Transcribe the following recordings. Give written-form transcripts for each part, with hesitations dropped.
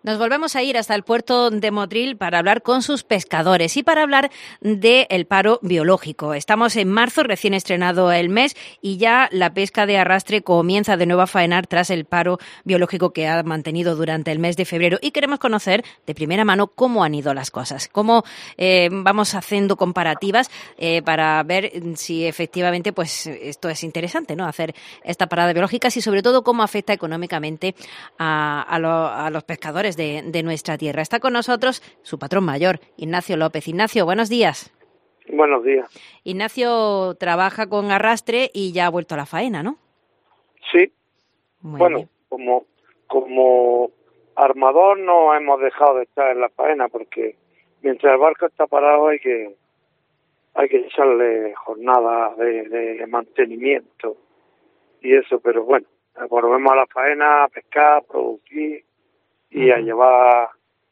Nos volvemos a ir hasta el puerto de Motril para hablar con sus pescadores y para hablar del paro biológico. Estamos en marzo, recién estrenado el mes, y ya la pesca de arrastre comienza de nuevo a faenar tras el paro biológico que ha mantenido durante el mes de febrero. Y queremos conocer de primera mano cómo han ido las cosas, cómo vamos haciendo comparativas para ver si efectivamente pues esto es interesante, ¿no? Hacer esta parada biológica y sobre todo cómo afecta económicamente a los pescadores de nuestra tierra. Está con nosotros su patrón mayor, Ignacio López. Ignacio, buenos días. Buenos días. Ignacio trabaja con arrastre y ya ha vuelto a la faena, ¿no? Sí. Muy bueno, bien. como armador no hemos dejado de estar en la faena porque mientras el barco está parado hay que echarle jornadas de mantenimiento y eso, pero bueno, volvemos a la faena, a pescar, a producir y a llevar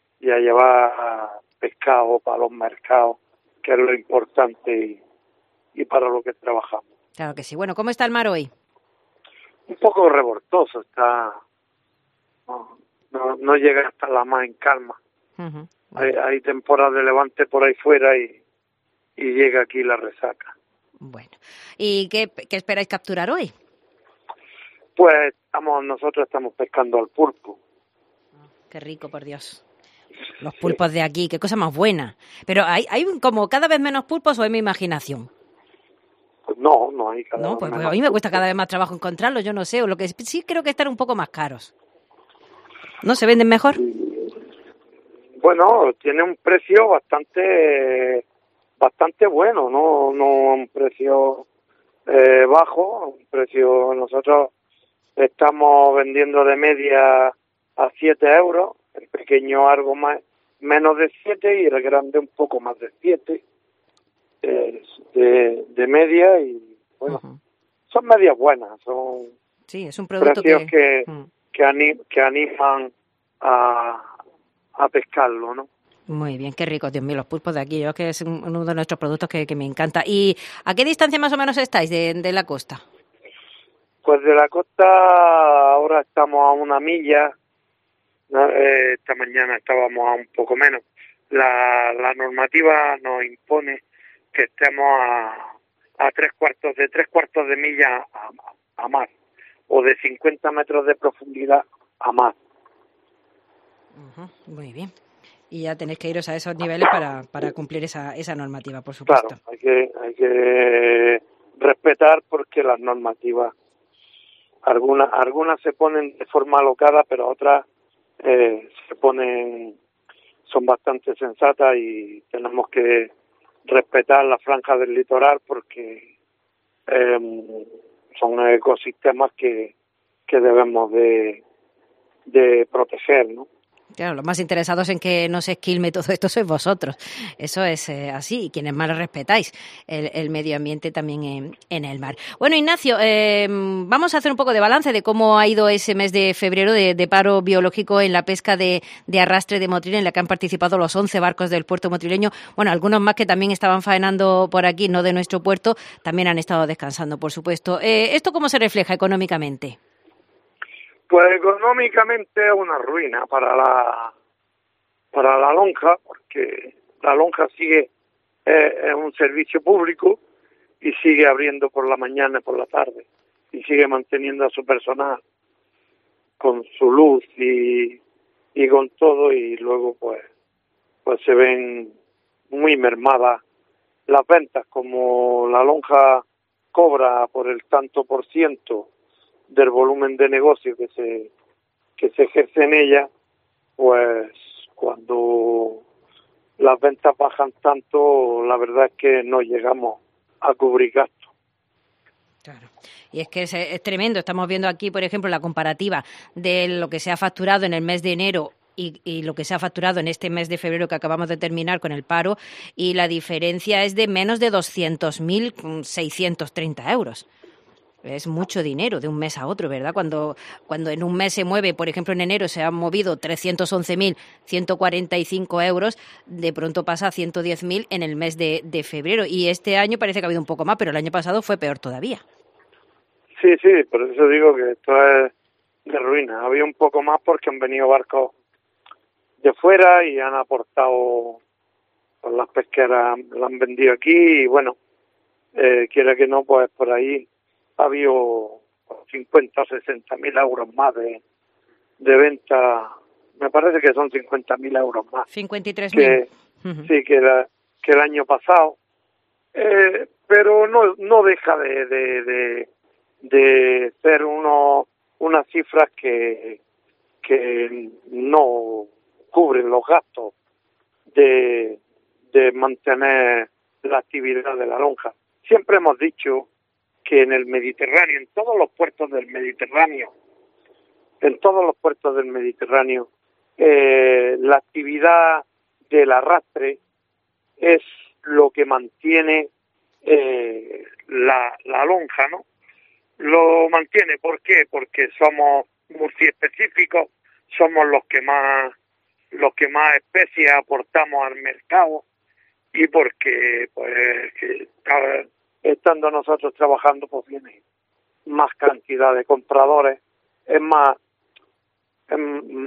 pescado para los mercados, que es lo importante y para lo que trabajamos. Claro que sí. Bueno, ¿cómo está el mar hoy? Un poco revoltoso está, no llega hasta la más en calma. Uh-huh. Hay temporadas de levante por ahí fuera y llega aquí la resaca. Bueno, ¿y qué esperáis capturar hoy? Pues nosotros estamos pescando al pulpo. Qué rico, por Dios. Los pulpos de aquí, qué cosa más buena. Pero ¿hay como cada vez menos pulpos o es mi imaginación? Pues no hay cada vez No, pues menos a mí me cuesta pulpo. cada vez más trabajo encontrarlos, yo no sé, o lo que sí creo que están un poco más caros. ¿No se venden mejor? Bueno, tiene un precio bastante bueno, no un precio bajo, un precio. Nosotros estamos vendiendo de media a 7 euros, el pequeño algo menos de 7 y el grande un poco más de 7 de media y bueno, son medias buenas, son sí, es un producto precios que animan a pescarlo, ¿no? Muy bien, qué rico, Dios mío, los pulpos de aquí, yo que es uno de nuestros productos que me encanta. ¿Y a qué distancia más o menos estáis de la costa? Pues de la costa ahora estamos a 1 milla, ¿no? Esta mañana estábamos a un poco menos. La normativa nos impone que estemos a 3/4 de milla a mar, o de 50 metros de profundidad a mar. Muy bien. Y ya tenéis que iros a esos niveles para cumplir esa normativa, por supuesto. Claro, hay que respetar porque las normativas, algunas se ponen de forma alocada, pero otras son bastante sensatas y tenemos que respetar la franja del litoral porque son ecosistemas que debemos de proteger, ¿no? Claro, los más interesados en que no se esquilme todo esto sois vosotros. Eso es así, y quienes más respetáis el medio ambiente también en el mar. Bueno, Ignacio, vamos a hacer un poco de balance de cómo ha ido ese mes de febrero de paro biológico en la pesca de arrastre de Motril, en la que han participado los 11 barcos del puerto motrileño. Bueno, algunos más que también estaban faenando por aquí, no de nuestro puerto, también han estado descansando, por supuesto. ¿Esto cómo se refleja económicamente? Pues económicamente es una ruina para la lonja, porque la lonja sigue es un servicio público y sigue abriendo por la mañana y por la tarde y sigue manteniendo a su personal con su luz y con todo, y luego pues se ven muy mermadas las ventas. Como la lonja cobra por el tanto por ciento del volumen de negocio que se ejerce en ella, pues cuando las ventas bajan tanto, la verdad es que no llegamos a cubrir gastos. Claro. Y es que es tremendo. Estamos viendo aquí, por ejemplo, la comparativa de lo que se ha facturado en el mes de enero y lo que se ha facturado en este mes de febrero que acabamos de terminar con el paro, y la diferencia es de menos de 200.630 euros. Es mucho dinero de un mes a otro, ¿verdad? Cuando en un mes se mueve, por ejemplo, en enero se han movido 311.145 euros, de pronto pasa a 110.000 en el mes de febrero. Y este año parece que ha habido un poco más, pero el año pasado fue peor todavía. Sí, por eso digo que esto es de ruina. Había un poco más porque han venido barcos de fuera y han aportado, pues las pesqueras la han vendido aquí y bueno, quiera que no, pues por ahí ha habido 50 o 60 mil euros más de venta, me parece que son 50 mil euros más. 53.000. Sí, que el año pasado, pero no deja de ser unas cifras que no cubren los gastos de mantener la actividad de la lonja. Siempre hemos dicho que en el Mediterráneo, en todos los puertos del Mediterráneo, la actividad del arrastre es lo que mantiene la lonja, ¿no? Lo mantiene, ¿por qué? Porque somos multiespecíficos, somos los que más especies aportamos al mercado y porque pues estando nosotros trabajando pues viene más cantidad de compradores, es más es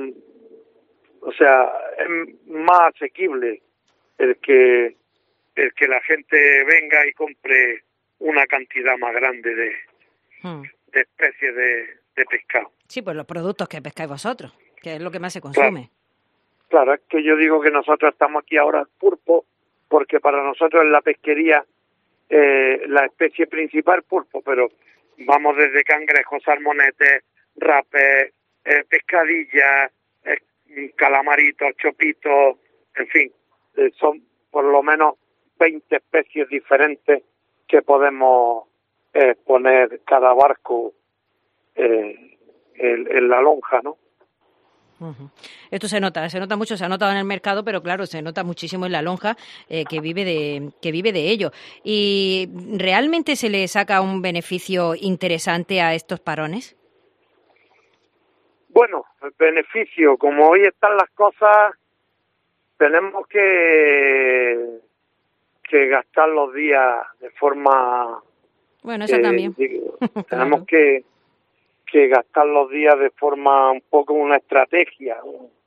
más asequible el que la gente venga y compre una cantidad más grande de especies de pescado. Sí, pues los productos que pescáis vosotros, que es lo que más se consume. Claro, es que yo digo que nosotros estamos aquí ahora pulpo, porque para nosotros en la pesquería la especie principal pulpo, pero vamos desde cangrejos, salmonetes, rapes, pescadillas, calamaritos, chopitos, en fin, son por lo menos 20 especies diferentes que podemos poner cada barco en la lonja, ¿no? Esto se nota mucho, se ha notado en el mercado, pero claro, se nota muchísimo en la lonja que vive de ello. ¿Y realmente se le saca un beneficio interesante a estos parones? Bueno, el beneficio, como hoy están las cosas, tenemos que gastar los días de forma... Bueno, eso también. Tenemos claro. que gastar los días de forma un poco una estrategia.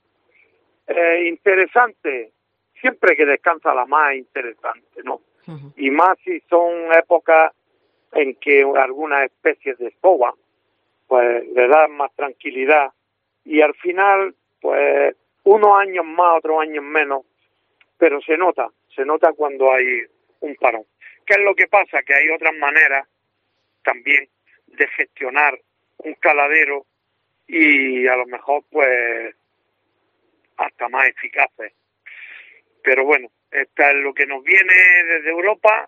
Interesante, siempre que descansa la más interesante, ¿no? Y más si son épocas en que algunas especies despoban, pues le dan más tranquilidad y al final, pues unos años más, otros años menos, pero se nota cuando hay un parón. ¿Qué es lo que pasa? Que hay otras maneras también de gestionar un caladero y a lo mejor pues hasta más eficaces. Pero bueno, esta es lo que nos viene desde Europa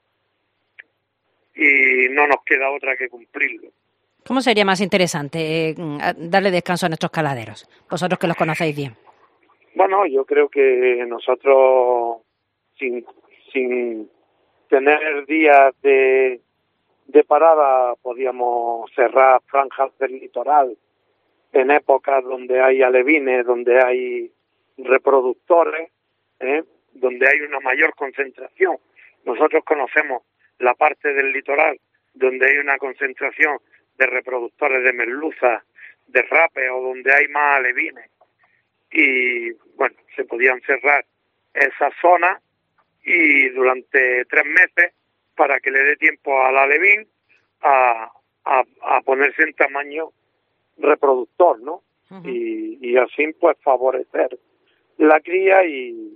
y no nos queda otra que cumplirlo. ¿Cómo sería más interesante darle descanso a nuestros caladeros? Vosotros que los conocéis bien. Bueno, yo creo que nosotros sin tener días de parada podíamos cerrar franjas del litoral en épocas donde hay alevines, donde hay reproductores, donde hay una mayor concentración. Nosotros conocemos la parte del litoral donde hay una concentración de reproductores de merluza, de rape o donde hay más alevines. Y bueno, se podían cerrar esas zonas y durante 3 meses para que le dé tiempo al alevín a ponerse en tamaño reproductor, ¿no? Y así pues favorecer la cría y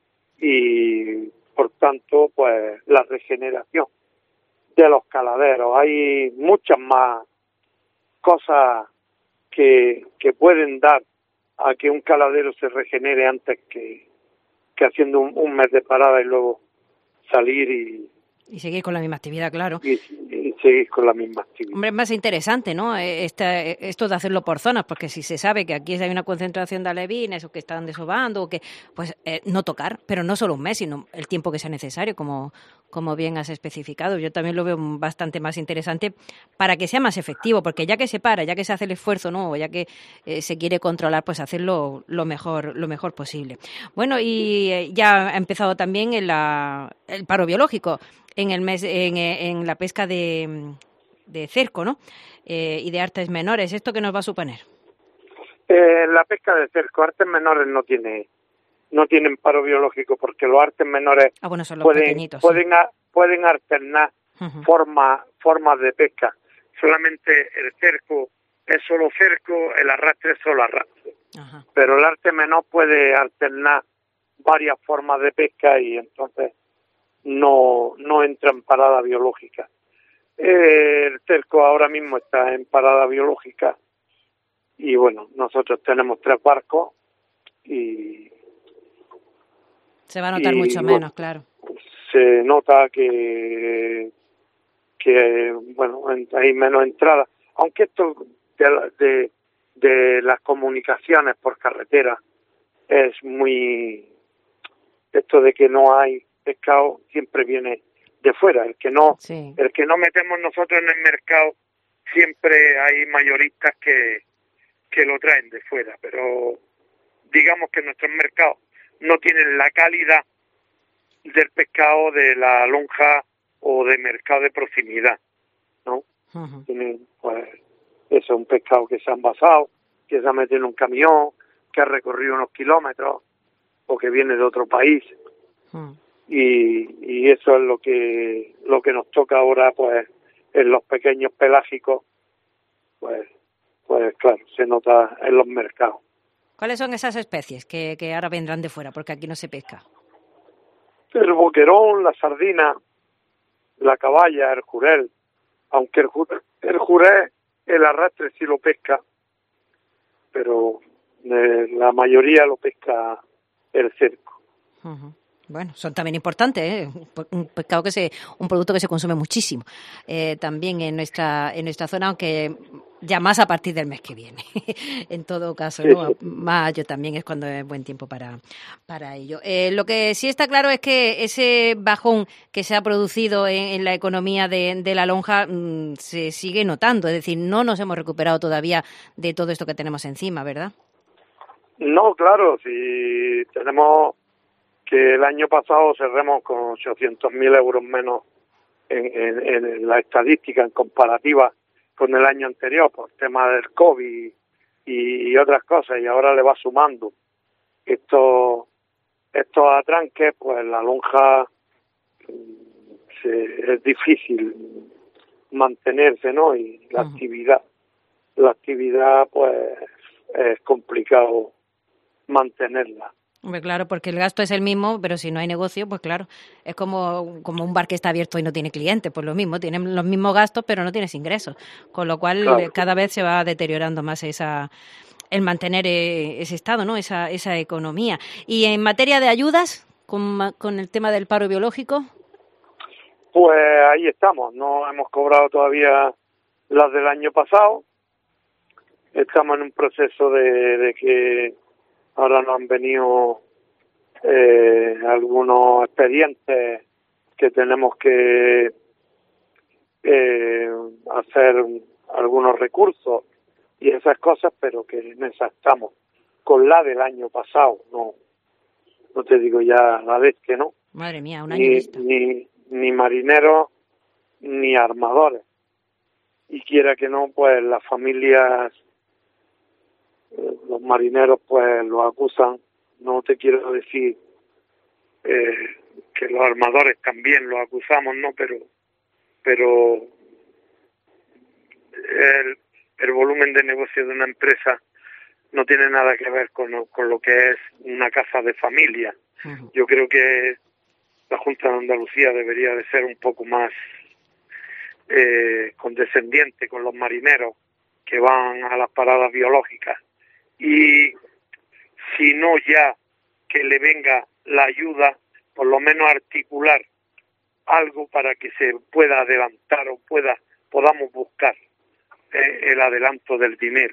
por tanto pues la regeneración de los caladeros. Hay muchas más cosas que pueden dar a que un caladero se regenere antes que haciendo un mes de parada y luego salir y seguir con la misma actividad, claro. Y seguir con la misma actividad. Hombre, es más interesante, ¿no? Esto de hacerlo por zonas, porque si se sabe que aquí hay una concentración de alevines o que están desovando, o que, pues no tocar, pero no solo un mes, sino el tiempo que sea necesario, como bien has especificado. Yo también lo veo bastante más interesante para que sea más efectivo, porque ya que se para, ya que se hace el esfuerzo, ¿no? O ya que se quiere controlar, pues hacerlo lo mejor posible. Bueno, y ya ha empezado también el paro biológico en el mes, en la pesca de cerco, ¿no? Y de artes menores. ¿Esto qué nos va a suponer? La pesca de cerco, artes menores no tiene no tienen paro biológico porque los artes menores bueno, son los pequeñitos, sí. pueden alternar formas de pesca. Solamente el cerco es solo cerco, el arrastre es solo arrastre. Ajá. Pero el arte menor puede alternar varias formas de pesca y entonces no entra en parada biológica. El cerco ahora mismo está en parada biológica y bueno, nosotros tenemos 3 barcos y se va a notar mucho menos, claro. Se nota que bueno, hay menos entradas, aunque esto de las comunicaciones por carretera es muy, esto de que no hay pescado siempre viene de fuera, el que no metemos nosotros en el mercado, siempre hay mayoristas que lo traen de fuera, pero digamos que nuestros mercados no tienen la calidad del pescado de la lonja o de mercado de proximidad, ¿no? Uh-huh. Tienen, pues, eso, un pescado que se ha envasado, que se ha metido en un camión, que ha recorrido unos kilómetros o que viene de otro país. Uh-huh. Y eso es lo que nos toca ahora, pues, en los pequeños pelágicos, pues claro, se nota en los mercados. ¿Cuáles son esas especies que ahora vendrán de fuera? Porque aquí no se pesca. El boquerón, la sardina, la caballa, el jurel. Aunque el jurel, el arrastre sí lo pesca, pero la mayoría lo pesca el cerco. Uh-huh. Bueno, son también importantes, ¿eh? Un pescado un producto que se consume muchísimo también en nuestra zona, aunque ya más a partir del mes que viene. En todo caso, sí, ¿no? Sí. Mayo también es cuando es buen tiempo para ello. Lo que sí está claro es que ese bajón que se ha producido en la economía de la lonja se sigue notando, es decir, no nos hemos recuperado todavía de todo esto que tenemos encima, ¿verdad? No, claro, si tenemos que el año pasado cerremos con 800.000 euros menos en la estadística en comparativa con el año anterior por tema del COVID y otras cosas, y ahora le va sumando estos atranques, pues la lonja es difícil mantenerse, ¿no? Y la actividad pues es complicado mantenerla. Hombre, claro, porque el gasto es el mismo, pero si no hay negocio, pues claro, es como un bar que está abierto y no tiene clientes, pues lo mismo, tienen los mismos gastos, pero no tienes ingresos, con lo cual claro, cada vez se va deteriorando más el mantener ese estado, ¿no? Esa economía. Y en materia de ayudas, con el tema del paro biológico. Pues ahí estamos, no hemos cobrado todavía las del año pasado, estamos en un proceso de que ahora nos han venido algunos expedientes que tenemos que hacer algunos recursos y esas cosas, pero que en esas estamos. Con la del año pasado, no te digo ya la vez que no. Madre mía, un año vista. Ni marineros ni armadores. Y quiera que no, pues las familias, los marineros pues los acusan, no te quiero decir que los armadores también los acusamos, ¿no? Pero el volumen de negocio de una empresa no tiene nada que ver con lo que es una casa de familia. Uh-huh. Yo creo que la Junta de Andalucía debería de ser un poco más condescendiente con los marineros que van a las paradas biológicas. Y si no ya que le venga la ayuda, por lo menos articular algo para que se pueda adelantar o podamos buscar el adelanto del dinero.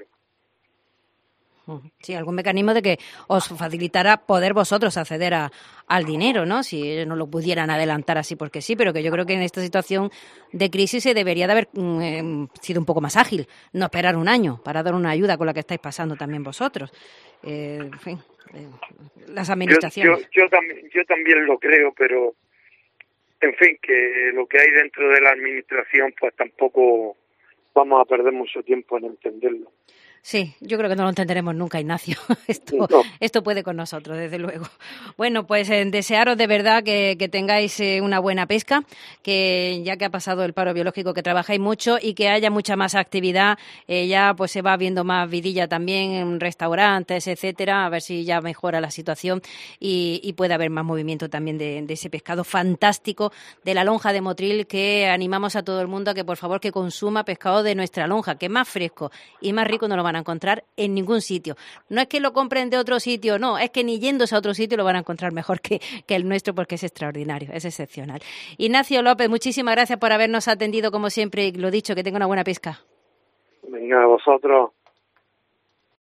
Sí, algún mecanismo de que os facilitara poder vosotros acceder al dinero, ¿no? Si ellos no lo pudieran adelantar así porque sí, pero que yo creo que en esta situación de crisis se debería de haber sido un poco más ágil, no esperar un año para dar una ayuda con la que estáis pasando también vosotros. En fin, las administraciones. Yo también lo creo, pero en fin, que lo que hay dentro de la administración, pues tampoco vamos a perder mucho tiempo en entenderlo. Sí, yo creo que no lo entenderemos nunca, Ignacio. Esto puede con nosotros, desde luego. Bueno, pues desearos de verdad que tengáis una buena pesca, que ya que ha pasado el paro biológico, que trabajáis mucho y que haya mucha más actividad. Ya pues se va viendo más vidilla también en restaurantes, etcétera, a ver si ya mejora la situación y puede haber más movimiento también de ese pescado fantástico de la lonja de Motril, que animamos a todo el mundo a que por favor que consuma pescado de nuestra lonja, que es más fresco y más rico no lo van a encontrar en ningún sitio. No es que lo compren de otro sitio, no, es que ni yéndose a otro sitio lo van a encontrar mejor que el nuestro, porque es extraordinario, es excepcional. Ignacio López, muchísimas gracias por habernos atendido como siempre y lo dicho, que tenga una buena pesca. Venga, a vosotros.